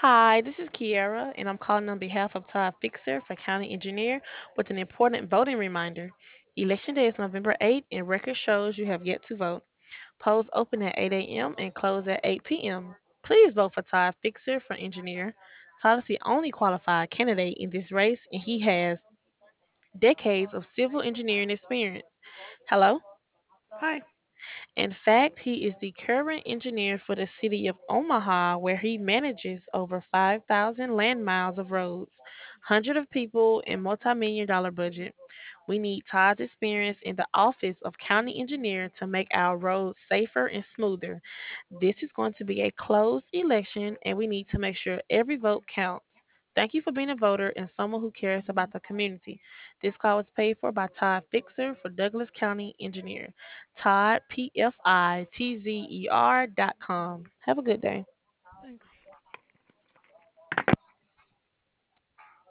Hi, this is Kiara, and I'm calling on behalf of Todd Fixer for County Engineer with an important voting reminder. Election day is November 8th, and record shows you have yet to vote. Polls open at 8 a.m. and close at 8 p.m. Please vote for Todd Fixer for Engineer. Todd is the only qualified candidate in this race, and he has decades of civil engineering experience. Hello? Hi. In fact, he is the current engineer for the city of Omaha, where he manages over 5,000 land miles of roads, hundreds of people, and multi-million dollar budget. We need Todd's experience in the office of county engineer to make our roads safer and smoother. This is going to be a closed election, and we need to make sure every vote counts. Thank you for being a voter and someone who cares about the community. This call was paid for by Todd Fixer for Douglas County Engineer. Todd, PFITZER.com. Have a good day.